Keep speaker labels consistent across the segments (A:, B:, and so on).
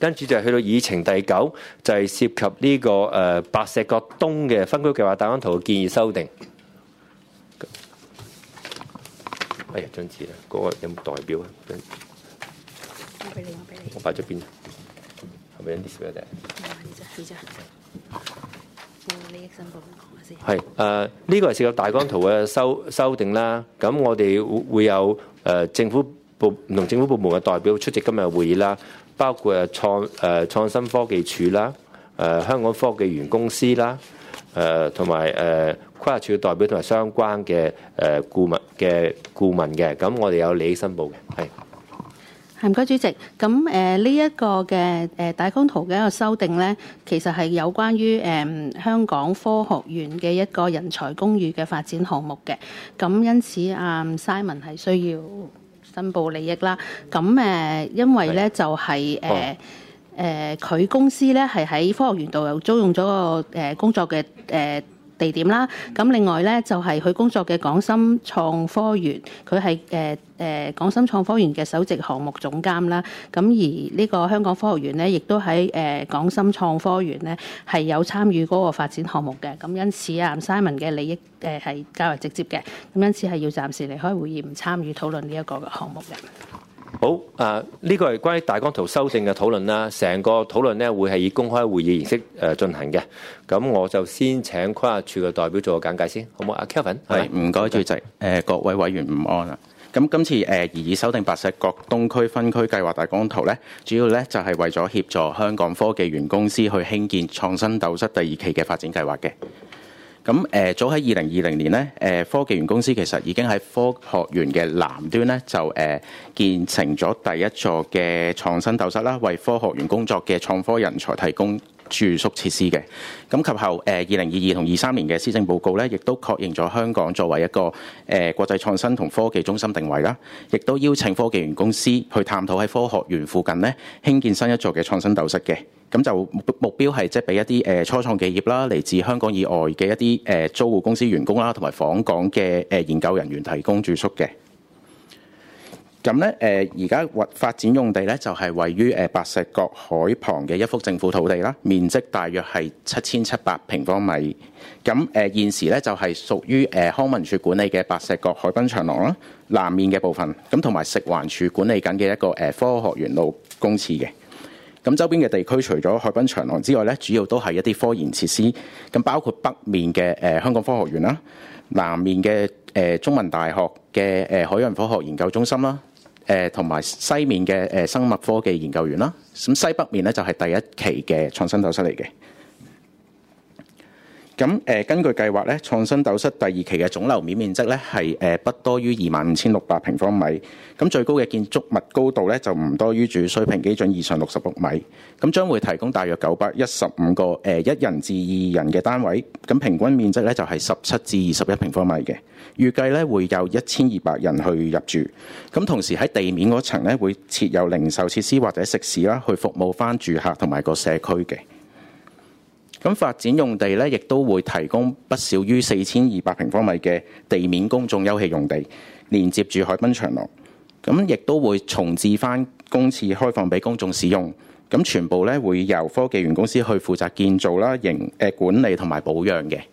A: 跟住就去到議程第9，就係涉及呢個白石角東嘅分區計劃大綱圖嘅建議修訂。哎呀，張紙啦，嗰個有冇代表啊？
B: 我俾你，
A: 我擺咗邊？係咪有啲少嘅？
B: 呢隻。利益申報講下先。
A: 係呢個係涉及大綱圖嘅修訂啦。咁我哋會有政府唔同政府部門嘅代表出席今日嘅會議啦，包括創新科技署啦、香港科技園公司啦、同埋規劃署嘅代表同埋相關嘅顧問嘅。咁我哋有利益申報嘅，係。
B: 唔該，主席。咁呢一個嘅大綱圖嘅一個修訂咧，其實係有關於香港科學園嘅一個人才公寓嘅發展項目嘅。咁因此Simon 係需要申報利益啦。咁因為咧就係佢公司咧係喺科學園度又租用咗個工作嘅地點啦。咁另外咧就係佢工作嘅港深創科園，佢係港深創科園嘅首席項目總監啦。咁而呢個香港科學園咧，亦都喺港深創科園咧係有參與嗰個發展項目嘅。咁因此Simon 嘅利益係較為直接嘅。咁因此係要暫時離開會議，唔參與討論呢一個項目嘅。
A: 好，呢個係關於大綱圖修訂嘅討論啦。成個討論呢會係以公開會議形式進行嘅。咁我就先請規劃署嘅代表做個簡介先，好唔好？阿 Kelvin，
C: 係唔該主席。各位委員午安啊。咁今次擬議修訂白石角東區分區計劃大綱圖咧，主要咧就係為咗協助香港科技園公司去興建創新斗室第2期嘅發展計劃嘅。咁早喺2020年咧，科技園公司其實已經喺科學園嘅南端咧就建成咗第一座嘅創新斗室啦，為科學園工作嘅創科人才提供住宿設施嘅。咁及後2022同23年嘅施政報告咧，亦都確認咗香港作為一個國際創新同科技中心定位啦，亦都邀請科技園公司去探討喺科學園附近咧興建新一座嘅創新斗室嘅。咁就目標係即係俾一啲初創企業啦，嚟自香港以外嘅一啲租戶公司員工啦，同埋訪港嘅研究人員提供住宿嘅。咁咧而家發展用地咧就係位於白石角海旁嘅一幅政府土地啦，面積大約係7700平方米。咁現時咧就係屬於康文署管理嘅白石角海濱長廊啦，南面嘅部分，咁同埋食環署管理緊嘅一個科學園路公廁嘅。咁周邊嘅地區除咗海濱長廊之外咧，主要都係一啲科研設施，咁包括北面嘅香港科學園啦，南面嘅中文大學嘅海洋科學研究中心啦，同埋西面嘅生物科技研究院啦。咁西北面咧就係第一期嘅創新斗室嚟嘅。咁根據計劃咧，創新斗室第2期嘅總樓面面積咧係不多於25,600平方米，咁最高嘅建築物高度咧就唔多於住水平基準以上66米，咁將會提供大約915個1人至2人嘅單位，咁平均面積咧就係17至21平方米嘅，預計咧會有1200人去入住，咁同時喺地面嗰層咧會設有零售設施或者食肆啦，去服務翻住客同埋個社區嘅。咁發展用地咧，亦都會提供不少於4200平方米嘅地面公眾休憩用地，連接住海濱長廊。咁亦都會重置翻公廁開放俾公眾使用。咁全部咧會由科技園公司去負責建造啦、管理同埋保養嘅。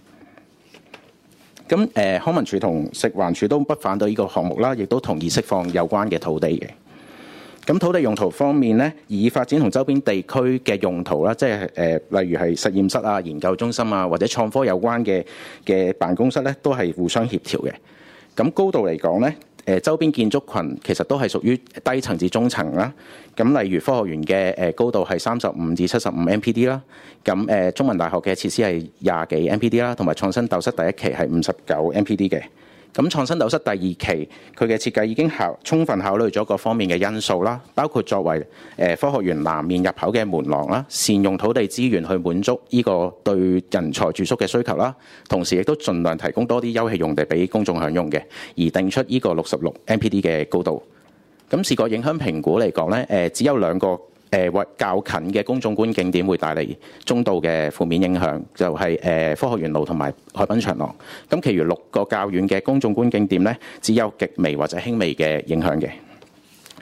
C: 咁康文署同食環署都不反對呢個項目啦，亦都同意釋放有關嘅土地嘅。咁土地用途方面咧，以發展同周邊地區嘅用途啦，即係例如係實驗室啊、研究中心啊，或者創科有關嘅辦公室咧，都係互相協調嘅。咁高度嚟講咧，周邊建築群其實都係屬於低層至中層啦。咁例如科學園嘅高度係35至75 MPD 啦。咁中文大學嘅設施係20幾 MPD 啦，同埋創新斗室第1期係59 MPD 嘅。咁創新斗室第2期佢嘅設計已經充分考慮咗各方面嘅因素啦，包括作為科學園南面入口嘅門廊啦，善用土地資源去滿足呢個對人才住宿嘅需求啦，同時亦都盡量提供多啲休憩用地俾公眾享用嘅，而定出呢個66 MPD 嘅高度。咁視覺影響評估嚟講咧，只有2個較近嘅公眾觀景點會帶嚟中度嘅負面影響，就係科學園路同埋海濱長廊。咁其餘6個較遠嘅公眾觀景點咧，只有極微或者輕微嘅影響嘅。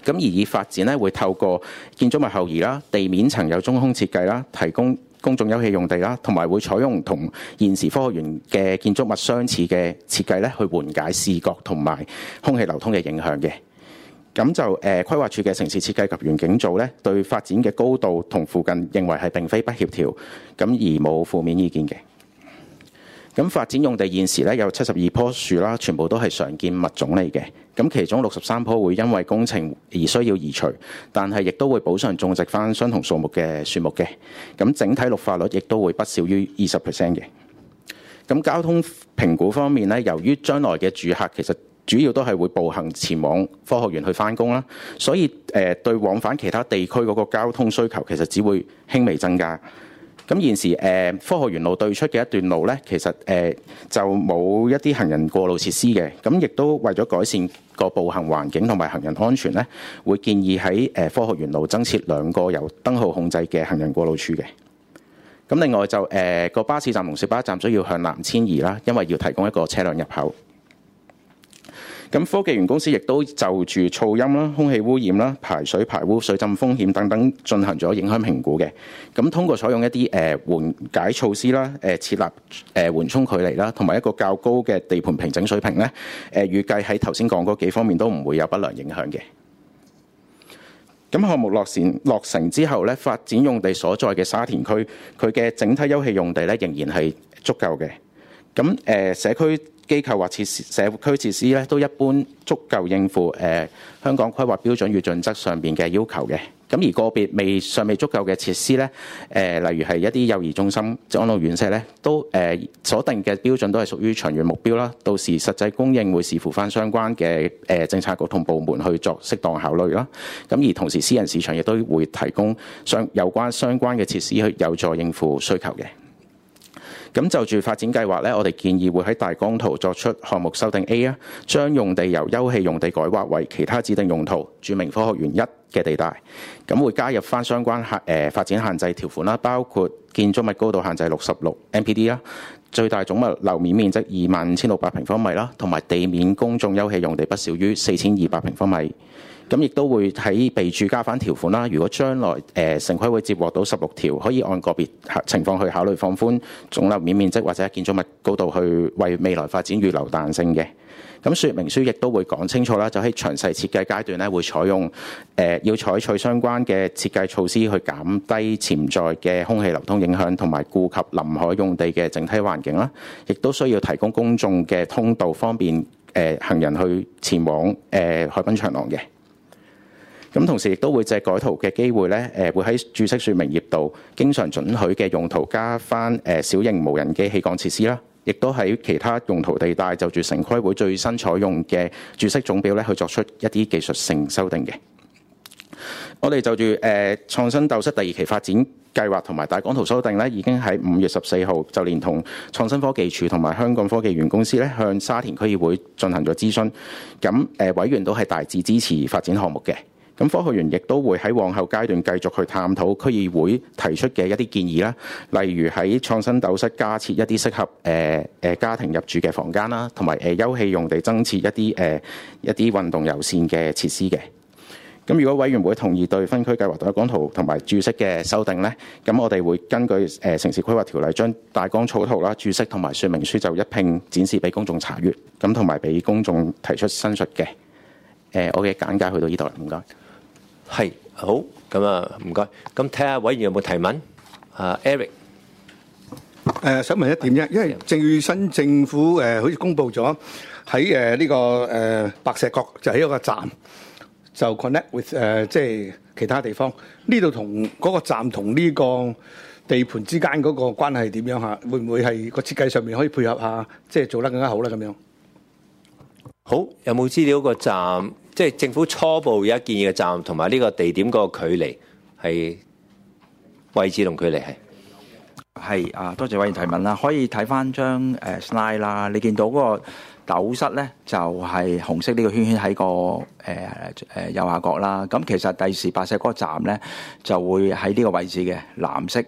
C: 咁而以發展咧會透過建築物後移啦、地面層有中空設計啦、提供公眾休憩用地啦，同埋會採用同現時科學園嘅建築物相似嘅設計咧，去緩解視覺同埋空氣流通嘅影響嘅。咁就規劃署嘅城市設計及園境組咧，對發展嘅高度同附近認為係並非不協調，咁而冇負面意見嘅。咁發展用地現時咧有72棵樹啦，全部都係常見物種嚟嘅。咁其中63棵會因為工程而需要移除，但係亦都會補償種植翻相同數目嘅樹木嘅。咁整體綠化率亦都會不少於20% 嘅。咁交通評估方面咧，由於將來嘅住客其實主要都係會步行前往科學園去返工啦，所以對往返其他地區嗰個交通需求其實只會輕微增加。咁現時科學園路對出嘅一段路咧，其實就冇一啲行人過路設施嘅，咁亦都為咗改善個步行環境同埋行人安全咧，會建議喺科學園路增設2個由燈號控制嘅行人過路處嘅。咁另外就個巴士站同小巴站需要向南遷移啦，因為要提供一個車輛入口。咁科技園公司亦都就住噪音啦、空氣污染啦、排水排污、水浸風險等等進行咗影響評估嘅。咁通過採用一啲緩解措施啦、設立緩衝距離啦，同埋一個較高嘅地盤平整水平咧，預計喺頭先講嗰幾方面都唔會有不良影響嘅。咁項目落成之後咧，發展用地所在嘅沙田區，佢嘅整體休憩用地咧仍然係足夠嘅。咁社區機構或社區設施咧，都一般足夠應付香港規劃標準與準則上邊嘅要求嘅。咁而個別尚未足夠嘅設施咧，例如係一啲幼兒中心、安老院舍咧，都所定嘅標準都係屬於長遠目標啦。到時實際供應會視乎翻相關嘅政策局同部門去作適當考慮啦。咁而同時私人市場亦都會提供有關相關嘅設施去有助應付需求嘅。咁就住發展計劃咧，我哋建議會喺大綱圖作出項目修訂 A 啊，將用地由休憩用地改劃為其他指定用途，註明科學園1嘅地帶。咁會加入翻相關發展限制條款啦，包括建築物高度限制66 MPD 啦，最大總物樓面面積25,600平方米啦，同埋地面公眾休憩用地不少於4,200平方米。咁亦都會喺備註加翻條款啦。如果將來城規會接獲到16條，可以按個別情況去考慮放寬總樓面面積或者建築物高度，去為未來發展預留彈性嘅。咁說明書亦都會講清楚啦，就喺詳細設計階段咧，會採用要採取相關嘅設計措施去減低潛在嘅空氣流通影響，同埋顧及臨海用地嘅整體環境啦。亦都需要提供公眾嘅通道，方便行人去前往海濱長廊嘅。咁同時亦都會借改圖嘅機會咧，會喺注釋說明頁度經常准許嘅用途加翻小型無人機起降設施啦，亦都喺其他用途地帶就住城規會最新採用嘅注釋總表咧，去作出一啲技術性修訂嘅。我哋就住創新鬥室第2期發展計劃同埋大綱圖修訂咧，已經喺5月14號就連同創新科技署同埋香港科技園公司咧，向沙田區議會進行咗諮詢。咁委員都係大致支持發展項目嘅。咁科學園亦都會喺往後階段繼續去探討區議會提出嘅一啲建議啦，例如喺創新鬥室加設一啲適合家庭入住嘅房間啦，同埋休憩用地增設一啲運動友善嘅設施嘅。咁如果委員會同意對分區計劃大綱圖同埋注釋嘅修訂咧，咁我哋會根據城市規劃條例將大綱草圖啦、注釋同埋說明書就一併展示俾公眾查閱，咁同埋俾公眾提出申述嘅。我嘅簡介去到呢度啦，唔該。
A: 係好，咁啊唔該。咁睇下委員有冇提問？Eric，
D: 想問一點啫，因為最新政府好似公布咗喺呢個白石角就係一個站，就 connect with 即係其他地方。呢度同嗰個站同呢個地盤之間嗰個關係點樣嚇？會唔會係個設計上面可以配合下，即係做得更加好咧？咁樣
A: 好，有冇資料個站？即係政府初步而家建議嘅站同埋呢個地點個距離係位置同距離係
E: 啊，多謝委員提問啦。可以睇翻張slide 啦，你見到嗰個斗室咧就係紅色呢個圈圈喺個右下角啦。咁其實第時白石嗰個站咧就會喺呢個位置嘅藍色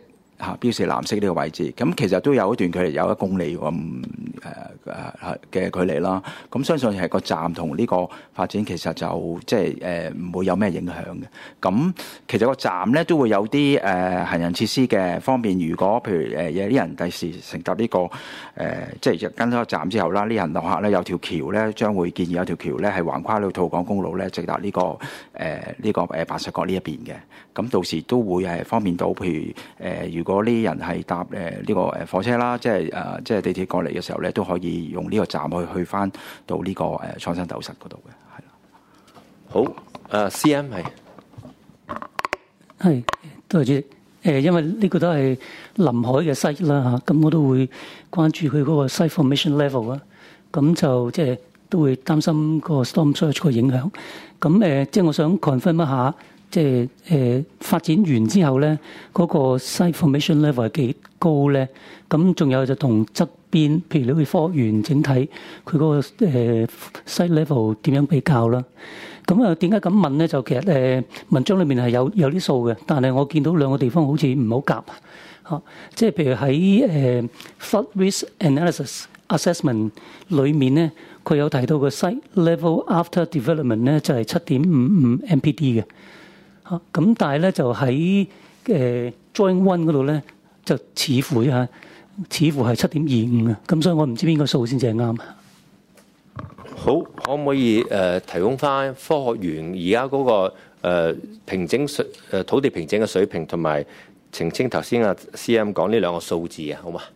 E: 標示藍色呢個位置。咁其實都有一段距離，有1公里咁嘅距離啦。咁相信係個站同呢個發展其實就即係唔會有咩影響嘅。咁其實個站咧都會有啲行人設施嘅方便。如果譬如有啲人第時乘搭呢個即係跟咗個站之後啦，呢人落客咧有條橋咧，將會建議有條橋咧係橫跨到吐港公路咧，直達呢個白石角呢一邊嘅。咁到時都會係方便到，譬如如果呢人係搭呢個火車啦，即係地鐵過嚟嘅時候咧，都可以用呢個站去翻到呢個創新斗室嗰度嘅，係啦。
A: 好，CM
F: 係，多謝主席。因為呢個都係臨海嘅 site 啦嚇，咁我都會關注佢嗰個 site formation level 啊，咁就即係都會擔心個 storm surge 個影響。咁即係我想 confirm 一下，即係發展完之後咧，嗰個 site formation level 係幾高咧？咁仲有就同側邊，譬如你去科學園整體佢嗰個site level 點樣比較啦？咁點解咁問咧？就其實文章裏面係有啲數嘅，但係我見到兩個地方好似唔好夾嚇。即係譬如喺flood risk analysis assessment 裏面咧，佢有提到個 site level after development 咧就係7.55 MPD 嘅嚇。咁但係咧就喺drawing one 嗰度咧就似乎係7.25啊。咁所以我唔知邊個數先至係啱。
A: 好，可唔可以提供翻科學園而家嗰個平整土地平整嘅水平，同埋澄清頭先阿 CM 講呢兩個數字啊，好嘛？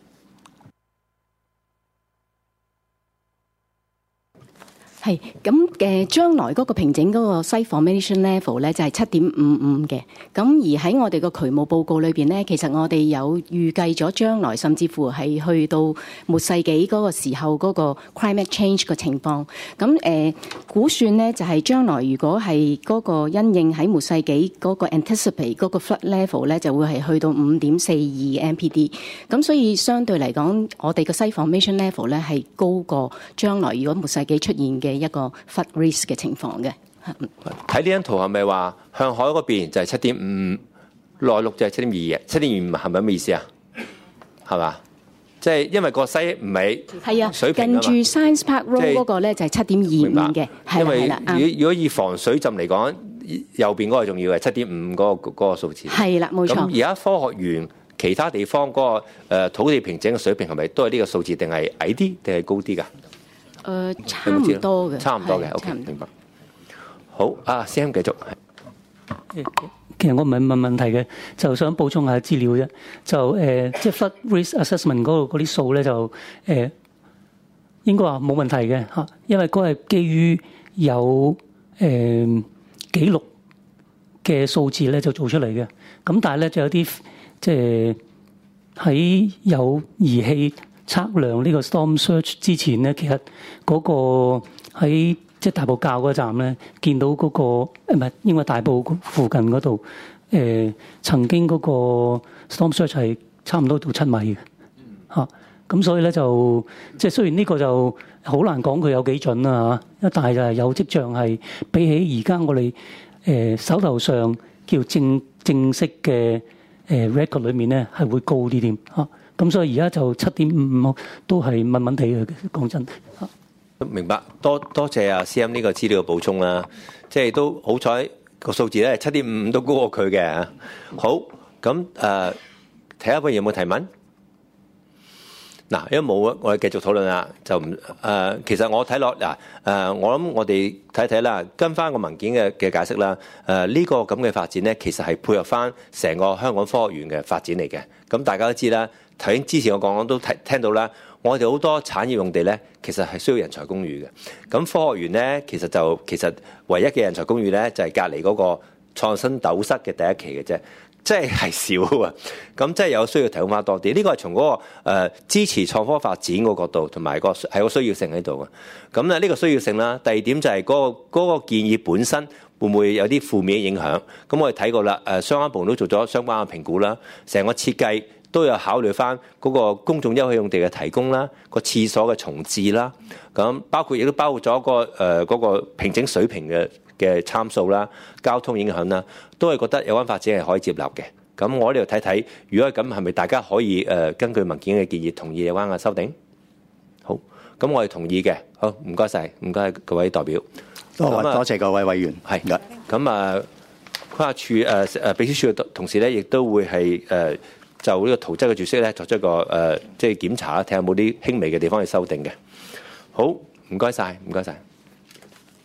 G: 係咁將來嗰個平整嗰個 site formation level 咧就係7.55嘅。咁而喺我哋個渠務報告裏邊咧，其實我哋有預計咗將來甚至乎係去到末世紀嗰個時候嗰個 climate change 嘅情況。咁估算咧就係將來如果係嗰個因應喺末世紀嗰個 anticipate 嗰個 flood level 咧，就會係去到5.42 MPD。咁所以相對嚟講，我哋個 site formation level 咧係高過將來如果末世紀出現嘅一個 flood risk 嘅情況嘅。
A: 睇呢張圖係咪話向海嗰邊就係7.5，內陸就係7.2嘅，7.25係咪咁意思啊？係嘛？即係因為個西唔係水平啊嘛。
G: 近住 Science Park Road 嗰個咧就係7.25嘅，
A: 因為如果以防水浸嚟講，右邊嗰個重要係7.5嗰個數字。
G: 係啦，冇錯。
A: 咁而家科學園其他地方嗰個土地平整嘅水平係咪都係呢個數字，定係矮啲定係高啲㗎？
G: 差唔多嘅，
A: 差唔多嘅。OK，明白。好，Sam 繼續。
F: 其實我唔係問問題嘅，就想補充下資料啫。就即係 flood risk assessment 嗰啲數咧，就應該話冇問題嘅嚇，因為嗰係基於有記錄嘅數字咧就做出嚟嘅。咁但係咧就有啲即係喺有儀器測量呢個 storm surge 之前咧，其實嗰個喺即係大埔滘嗰站咧，見到嗰個唔係應該大埔附近嗰度曾經嗰個 storm surge 係差唔多到7米嘅嚇。咁所以咧就即係雖然呢個就好難講佢有幾準啦嚇，但係就係有跡象係比起而家我哋手頭上叫正式嘅record 裏面咧係會高啲添嚇。咁所以而家就7.55都係問問題嘅，講真。
A: 明白，多謝阿 CM 呢個資料嘅補充啦。即係都好彩個數字咧7.55都高過佢嘅。好，咁睇下不如有冇提問？嗱，如果冇，我哋繼續討論啦。就唔其實我睇落嗱我諗我哋睇睇啦，跟翻個文件嘅解釋啦。呢個咁嘅發展咧，其實係配合翻成個香港科學園嘅發展嚟嘅。咁大家都知啦，頭先之前我講都聽到啦。我哋好多產業用地咧，其實係需要人才公寓嘅。咁科學園咧，其實唯一嘅人才公寓咧，就係隔離嗰個創新斗室嘅第一期嘅啫，即係少啊。咁即係有需要提供翻多啲。呢個係從嗰個支持創科發展個角度，同埋係個需要性喺度嘅。咁咧呢個需要性啦。第二點就係嗰個建議本身會唔會有啲負面影響？咁我哋睇過啦，相關部門都做咗相關嘅評估啦，成個設計都有考慮翻嗰個公眾休憩用地嘅提供啦，個廁所嘅重置啦，咁亦都包括咗嗰個平整水平嘅參數啦，交通影響啦，都係覺得有關發展係可以接納嘅。 咁我呢度睇睇，如果係咁，係咪大家可以根據文件嘅建議同意有關嘅修訂？好，咁我係同意嘅。好，唔該晒，唔該各位代表。
H: 多謝各位委員。
A: 係咁啊，規劃處秘書處嘅同事咧，亦都會係就呢個圖則嘅注釋咧作出一個即係檢查，睇下有冇啲輕微嘅地方去修訂嘅。好，唔該晒，唔該晒。